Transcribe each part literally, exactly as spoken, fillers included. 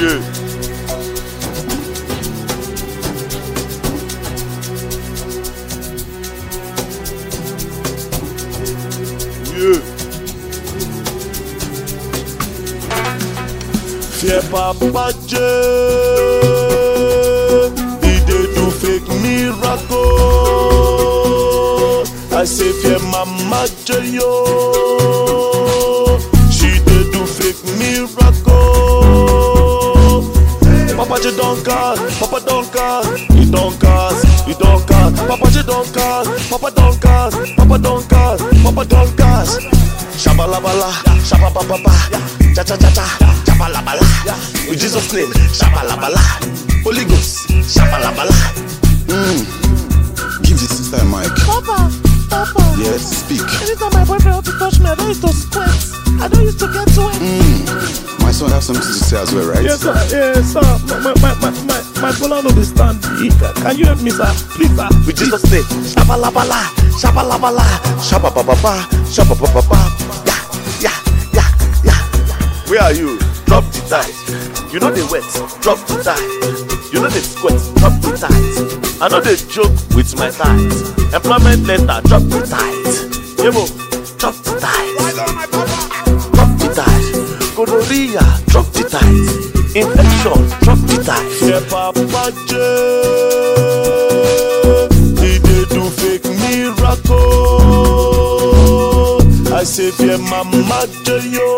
Yeah. Yeah. Fear Papa J, he dey do fake miracle. I say fear Mama J yo, she dey do fake miracle. Papa J don cast, Papa don cast, he don cast, he don cast. Papa J don cast, Papa don cast, Papa don cast, Papa don cast. Shabalabala, shabababa, cha cha cha cha, shabalabala. In Jesus' name, shabalabala. Holy Ghost, shabalabala. Mm. Give the sister a mic. Papa, Papa. Yes, speak. Anytime my boyfriend wants to touch me, I don't used to squint. I don't used to get wet. Mm. My son has something to say as well, right? Yes, sir. Yes, sir. My my my my my, my brother no dey stand. Can you help me, sir? Please, sir. In Jesus' name, shabalabala, shabalabala, shabababa, shabababa. Yeah, yeah, yeah, yeah. Where are you? Drop the tight. You know the wet. Drop the tight. You know the sweat. Drop the tight. I know the joke with my tight. Employment letter. Drop the tight. Yebo, drop the tight. Drop the tight. Gonorrhea. Drop the tight. Infection. Drop the tight. Yeah, Papa J, he dey do fake miracle. I say fear Mama J yo,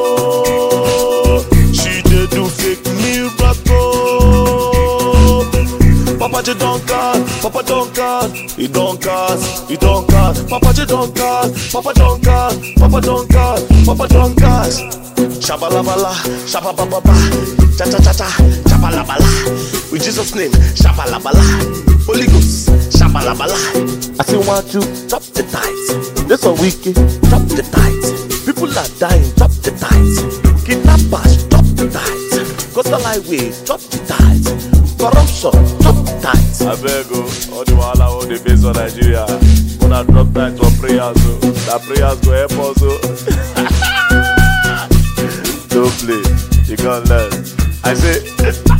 she dey do fake miracle. Papa J don cast, Papa don cast, he don cast, he don cast. Papa J don cast, Papa don cast, Papa don cast, Papa don cast. Shabalabala, shabababa, cha cha cha cha, shabalabala. With Jesus' name, shabalabala. Holy Ghost, shabalabala. I say want you drop the tights. This a wicked, drop the tights. People are dying, drop the tights. Kidnappers, drop the tights. Coastal highway, drop the tights. Corruption, drop the tights. I beg you, all the wahala, all the base on Nigeria. Gonna drop tights for prayers, so that prayers go help us, so. Don't play, you can't learn. I say.